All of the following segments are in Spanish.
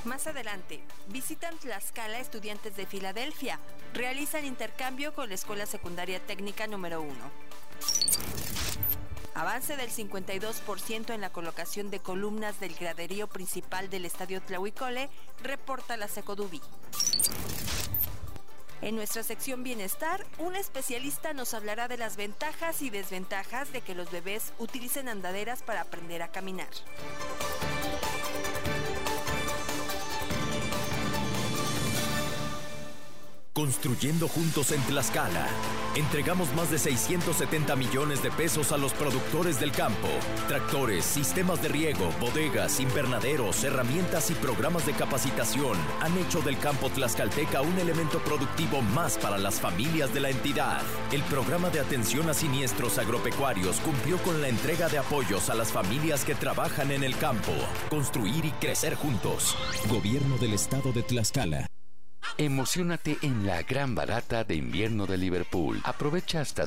Más adelante, visitan Tlaxcala estudiantes de Filadelfia. Realizan intercambio con la Escuela Secundaria Técnica número 1. Avance del 52% en la colocación de columnas del graderío principal del Estadio Tlahuicole, reporta la Secoduvi. En nuestra sección Bienestar, un especialista nos hablará de las ventajas y desventajas de que los bebés utilicen andaderas para aprender a caminar. Construyendo juntos en Tlaxcala. Entregamos más de 670 millones de pesos a los productores del campo. Tractores, sistemas de riego, bodegas, invernaderos, herramientas y programas de capacitación han hecho del campo tlaxcalteca un elemento productivo más para las familias de la entidad. El programa de atención a siniestros agropecuarios cumplió con la entrega de apoyos a las familias que trabajan en el campo. Construir y crecer juntos. Gobierno del Estado de Tlaxcala. Emociónate en la gran barata de invierno de Liverpool. Aprovecha hasta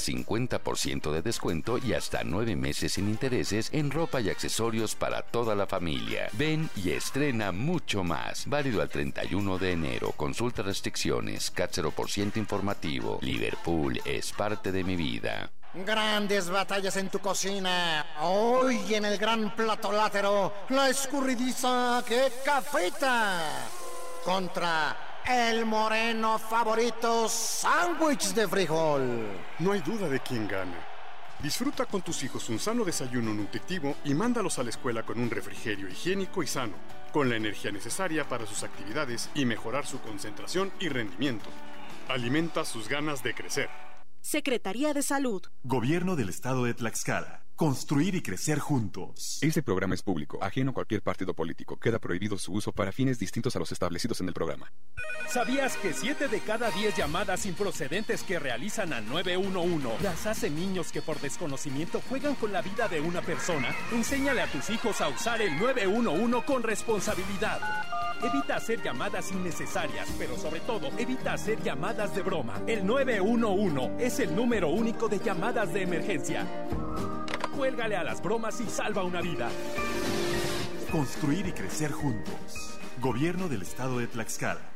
50% de descuento y hasta 9 meses sin intereses en ropa y accesorios para toda la familia. Ven y estrena mucho más. Válido al 31 de enero. Consulta restricciones. CAT 0% informativo. Liverpool es parte de mi vida. Grandes batallas en tu cocina. Hoy en el gran platolátero, la escurridiza que cafeta contra el moreno favorito sándwich de frijol. No hay duda de quién gana. Disfruta con tus hijos un sano desayuno nutritivo y mándalos a la escuela con un refrigerio higiénico y sano, con la energía necesaria para sus actividades y mejorar su concentración y rendimiento. Alimenta sus ganas de crecer. Secretaría de Salud. Gobierno del Estado de Tlaxcala. Construir y crecer juntos. Este programa es público, ajeno a cualquier partido político. Queda prohibido su uso para fines distintos a los establecidos en el programa. ¿Sabías que 7 de cada 10 llamadas improcedentes que realizan al 911 las hacen niños que por desconocimiento juegan con la vida de una persona? Enséñale a tus hijos a usar el 911 con responsabilidad. Evita hacer llamadas innecesarias, pero sobre todo, evita hacer llamadas de broma. El 911 es el número único de llamadas de emergencia. Cuélgale a las bromas y salva una vida. Construir y crecer juntos. Gobierno del Estado de Tlaxcala.